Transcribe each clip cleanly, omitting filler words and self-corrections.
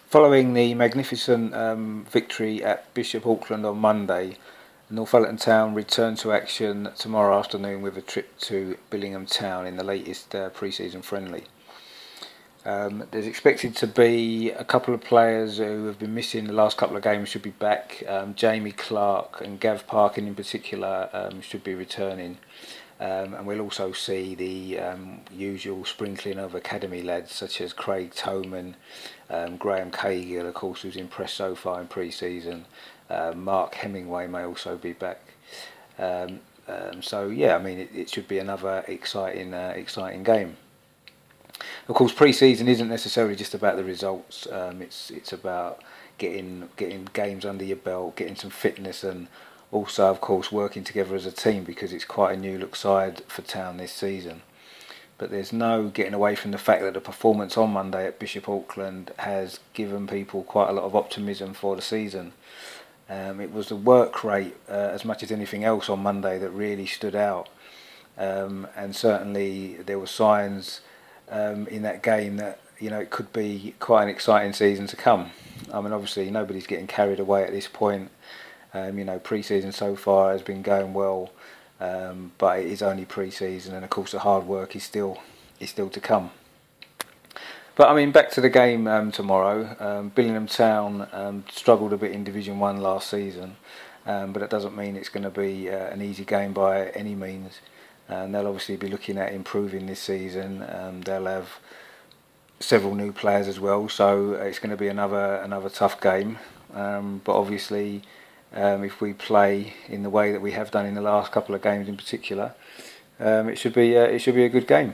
Following the magnificent victory at Bishop Auckland on Monday, Northallerton Town return to action tomorrow afternoon with a trip to Billingham Town in the latest pre-season friendly. There's expected to be a couple of players who have been missing the last couple of games should be back. Jamie Clark and Gav Parkin in particular should be returning. And we'll also see the usual sprinkling of academy lads such as Craig Toman, Graham Cahill, of course, who's impressed so far in pre-season. Mark Hemingway may also be back. So yeah, I mean it should be another exciting game. Of course, pre-season isn't necessarily just about the results. It's about getting games under your belt, getting some fitness, and also, of course, working together as a team because it's quite a new look side for Town this season. But there's no getting away from the fact that the performance on Monday at Bishop Auckland has given people quite a lot of optimism for the season. It was the work rate as much as anything else on Monday that really stood out. And certainly there were signs in that game that it could be quite an exciting season to come. I mean, obviously nobody's getting carried away at this point. Pre-season so far has been going well, but it is only pre-season, and of course the hard work is still to come. But I mean, back to the game tomorrow. Billingham Town struggled a bit in Division 1 last season, but that doesn't mean it's going to be an easy game by any means. And they'll obviously be looking at improving this season. They'll have several new players as well, so it's going to be another tough game. But obviously, if we play in the way that we have done in the last couple of games in particular, it should be a good game.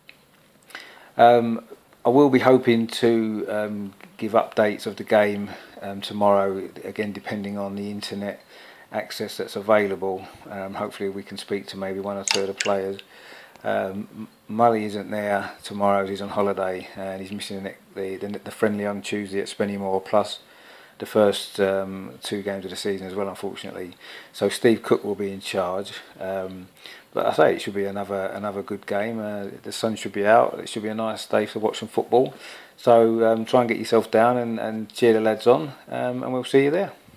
I will be hoping to give updates of the game tomorrow, again depending on the internet access that's available. Hopefully we can speak to maybe one or two of the players. Mully isn't there tomorrow, he's on holiday, and he's missing the friendly on Tuesday at Spennymoor, plus the first 2 games of the season as well, unfortunately. So Steve Cook will be in charge. But I say it should be another good game. The sun should be out. It should be a nice day for watching football. So try and get yourself down and cheer the lads on, and we'll see you there.